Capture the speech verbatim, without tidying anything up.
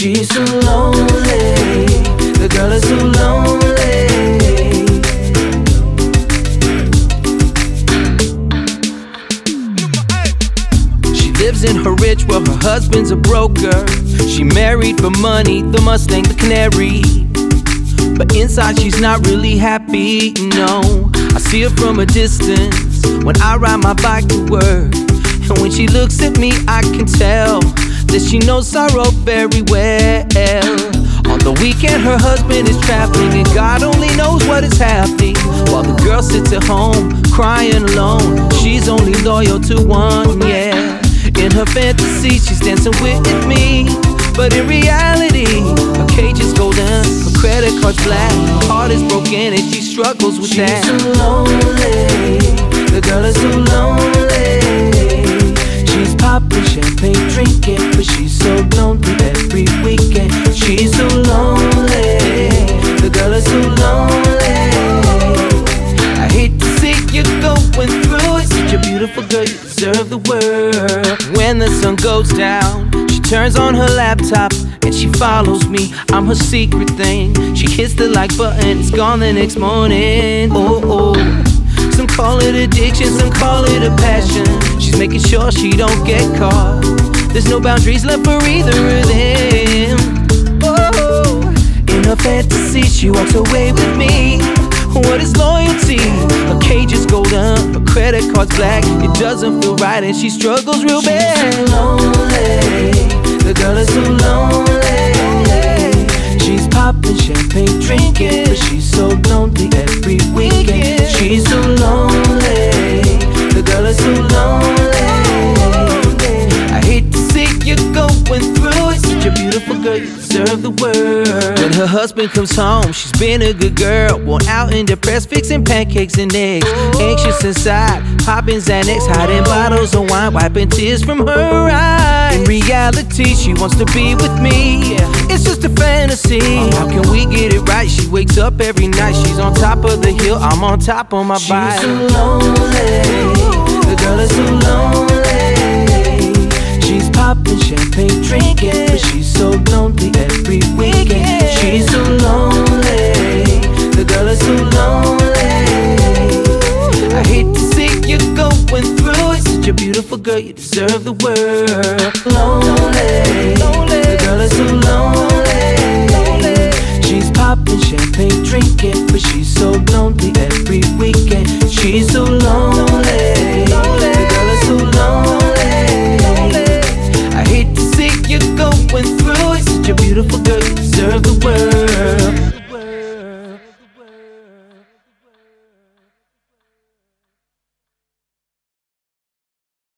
She's so lonely. The girl is so lonely. She lives in her rich world, her husband's a broker. She married for money, the Mustang, the Canary. But inside she's not really happy, no. I see her from a distance when I ride my bike to work. And when she looks at me, I can tell that she knows sorrow very well. On the weekend, her husband is traveling, and God only knows what is happening. While the girl sits at home, crying alone. She's only loyal to one, yeah. In her fantasy, she's dancing with me. But in reality, her cage is golden, her credit card's black, her heart is broken and she struggles with She's that. She's so lonely, the girl is so lonely. She's popping champagne, drinking, but she's so lonely every weekend. She's so lonely, the girl is so lonely. I hate to see you going through it. Such a beautiful girl, you deserve the world. When the sun goes down, she turns on her laptop and she follows me. I'm her secret thing. She hits the like button, it's gone the next morning. Oh, oh. Some call it addiction, some call it a passion. She's making sure she don't get caught. There's no boundaries left for either of them. Oh, in her fantasy, she walks away with me. What is loyalty? Her cage is golden, her credit card's black. It doesn't feel right and she struggles real bad. She's so lonely, the girl is so lonely. She's popping champagne, drinking, but she's so lonely every weekend. She's so lonely, the girl is so lonely. I hate to see you going through it. Such a beautiful girl, you deserve the world. When her husband comes home, she's been a good girl, worn out and depressed, fixing pancakes and eggs. Anxious inside, popping Xanax, hiding bottles of wine, wiping tears from her eyes. In reality, she wants to be with me. It's just a fantasy. How can we get it right? She wakes up every night, she's on top of the hill, I'm on top of my bike. She's so lonely, the girl is so lonely. She's popping champagne, drinking, but she's so lonely every weekend. She's so lonely, the girl is so lonely. I hate to see you going through it. Such a beautiful girl, you deserve the world. Lonely, the girl is so lonely. She's popping champagne, drinking, but she's so lonely every weekend. She's so lonely, the girl is so lonely. I hate to see you going through it. Such a beautiful girl, you deserve the world.